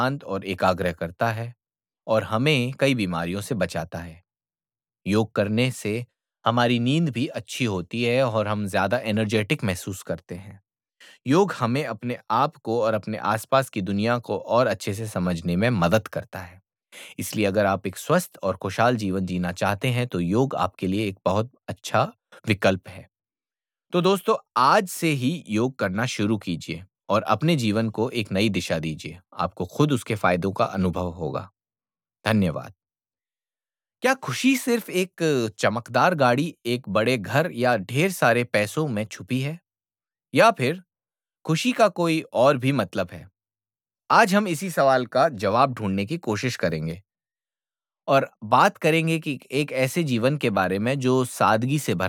शांत और एकाग्र करता है और हमें कई बीमारियों से बचाता है। योग करने से हमारी नींद भी अच्छी होती है और हम ज़्यादा एनर्जेटिक महसूस करते हैं। योग हमें अपने आप को और अपने आसपास की दुनिया को और अच्छे से समझने में मदद करता है। इसलिए अगर आप एक स्वस्थ और खुशहाल जीवन जीना चाहते हैं, तो योग आपके लिए एक बहुत अच्छा विकल्प है। तो दोस्तों, आज से ही योग करना शुरू कीजिए और अपने जीवन को एक नई दिशा दीजिए। आपको खुद उसके फायदों का अनुभव होगा। धन्यवाद। क्या खुशी सिर्फ एक चमकदार गाड़ी, एक बड़े घर या ढेर सारे पैसों में छुपी है? या फिर खुशी का कोई और भी मतलब है? आज हम इसी सवाल का जवाब ढूँढने की कोशिश करेंगे और बात करेंगे कि एक ऐसे जीवन के बारे में जो सादगी से भरा